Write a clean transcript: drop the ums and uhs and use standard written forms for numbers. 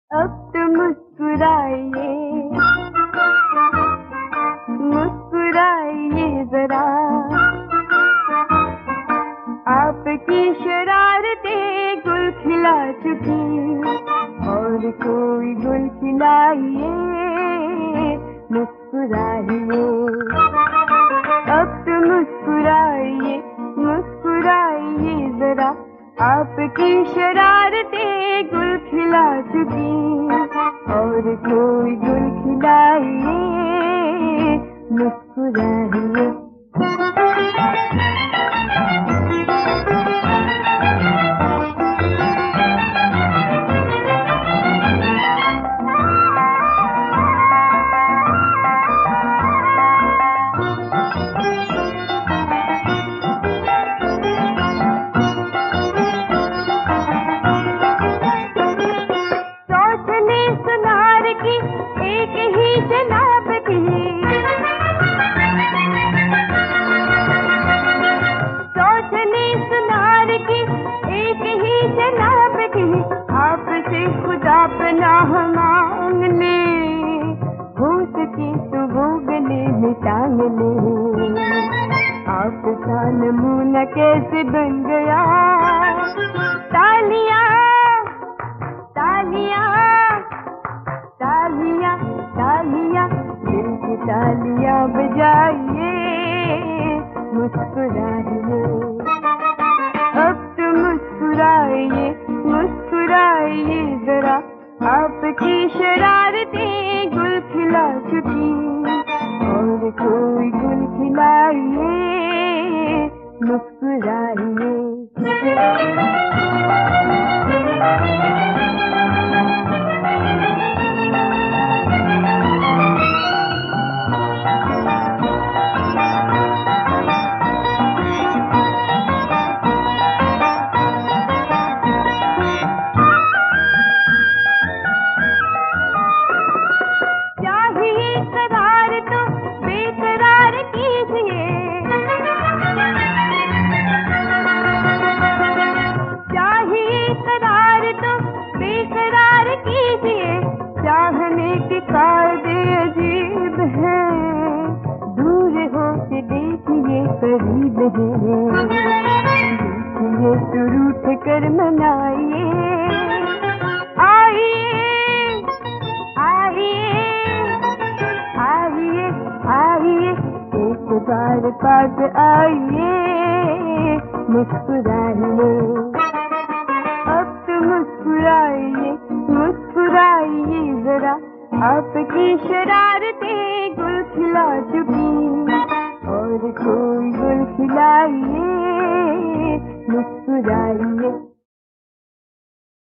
अब तो मुस्कुराइए, मुस्कुराइए जरा। आपकी शरारतें गुल खिला चुकी, और कोई गुल खिलाइए, मुस्कुराइए। अब तो मुस्कुराइए, मुस्कुराइए जरा। आपकी शरारतें गुल खिला चुकी, और कोई गुल खिलाइए, मुस्कुराइए। एक ही जनाब की, सोचने सुनार की एक ही जनाब की। आपसे खुदा पनाह मांग ले, हो सके तो वो गले में टांग ले। आपका नमूना कैसे बन गया, तालियां तालियां तालियां तालियां, दिल की तालियां बजाइए, मुस्कुराइए। अब तो मुस्कुराइए, मुस्कुराइए जरा। आपकी शरारतें गुल खिला चुकी, और कोई गुल खिलाइए, मुस्कुराइए। चाहने के कायदे अजीब है, दूर हो के देखिए करीब है। देखिए तो रूठ कर मनाइए, आइए आइए आइए आइए, एक बार पास आइए, मुस्कुराइए। अब तो मुस्कुराइए, मुस्कुराइए जरा। आपकी शरारतें गुल खिला चुकी, और कोई गुल खिलाइए, मुस्कुराइए।